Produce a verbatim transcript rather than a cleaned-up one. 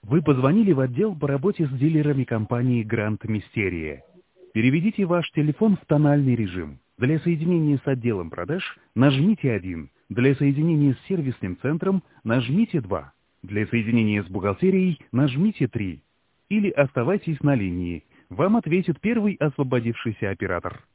Вы позвонили в отдел по работе с дилерами компании Grand Mysteria. Переведите ваш телефон в тональный режим. Для соединения с отделом продаж нажмите один. Для соединения с сервисным центром нажмите два. Для соединения с бухгалтерией нажмите три. Или оставайтесь на линии. Вам ответит первый освободившийся оператор.